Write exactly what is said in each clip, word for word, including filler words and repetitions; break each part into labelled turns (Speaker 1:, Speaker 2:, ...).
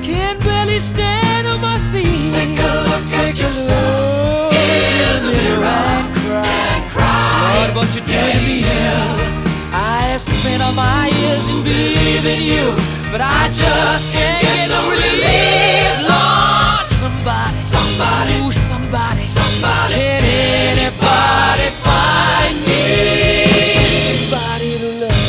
Speaker 1: can barely stand on my feet.
Speaker 2: Take a look
Speaker 1: Take
Speaker 2: at
Speaker 1: a
Speaker 2: yourself
Speaker 1: look
Speaker 2: in the mirror
Speaker 1: and cry.
Speaker 2: and cry.
Speaker 1: Lord, what you doing to me? I have spent all my years in believing you, but I just can't get no relief. Lord, somebody,
Speaker 2: Somebody,
Speaker 1: ooh, somebody,
Speaker 2: somebody.
Speaker 1: can anybody find me somebody to love?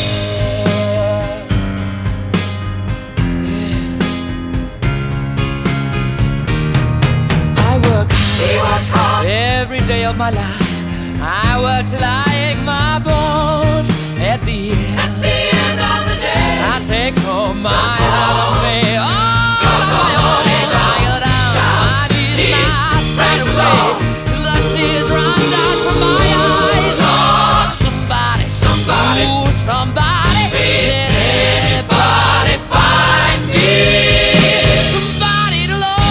Speaker 1: Yeah. I work
Speaker 2: He works hard
Speaker 1: every day of my life. I work till I ache my bones. At the end,
Speaker 2: at the end of the day.
Speaker 1: I take home my heart of pay. Oh,
Speaker 2: Goes on,
Speaker 1: I go down, my knees, my straight away, till the tears run down from my eyes. Oh, somebody,
Speaker 2: Somebody,
Speaker 1: ooh, somebody,
Speaker 2: please,
Speaker 1: can anybody find me somebody to love?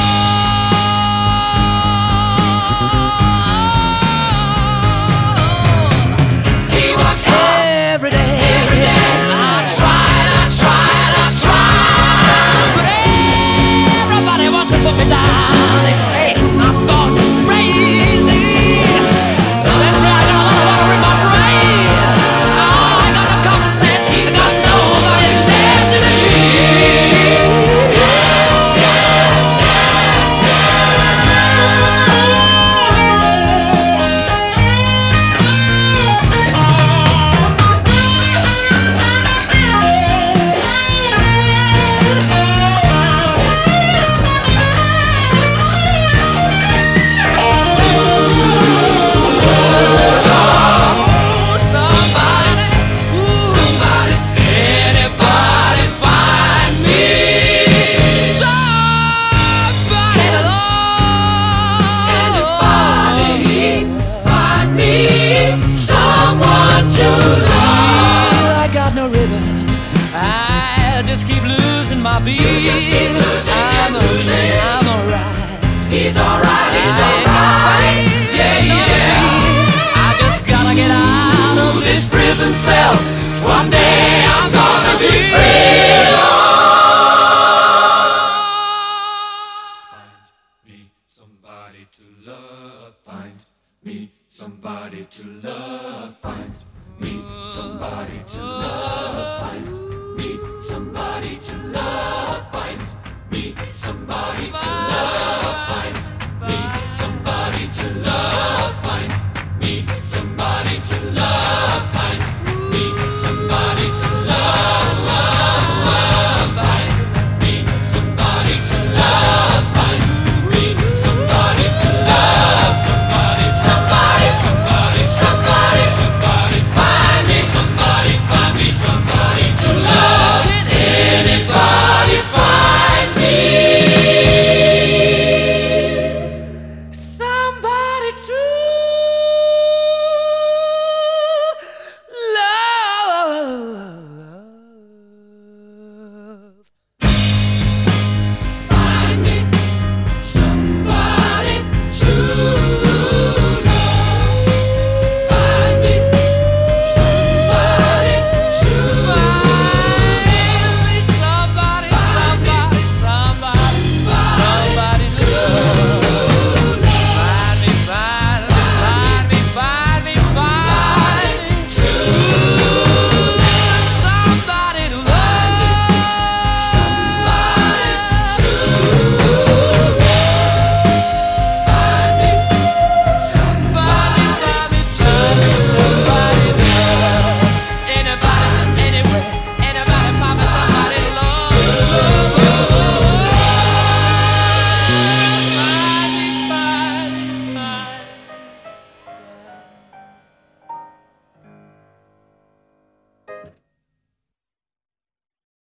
Speaker 2: he works hard
Speaker 1: Every day,
Speaker 2: every day.
Speaker 1: I tried, I tried, I tried, but everybody wants to put me down. They say I'm gone crazy. They say I got a lot of water in my brain. I got no common sense. I got nobody left to believe. Ooh, somebody, ooh,
Speaker 2: Somebody,
Speaker 1: anybody find me somebody to love?
Speaker 2: anybody find me someone to love.
Speaker 1: I got no rhythm. I just keep losing my beat.
Speaker 2: You just keep losing
Speaker 1: I'm
Speaker 2: and
Speaker 1: okay,
Speaker 2: losing.
Speaker 1: I'm alright.
Speaker 2: He's alright, he's
Speaker 1: I ain't no
Speaker 2: alright.
Speaker 1: face,
Speaker 2: Yeah,
Speaker 1: no
Speaker 2: yeah.
Speaker 1: feet. I just gotta get out of this prison cell. Someday I'm gonna be free.
Speaker 2: Find me somebody to love. Find me somebody to love. Find me somebody to love.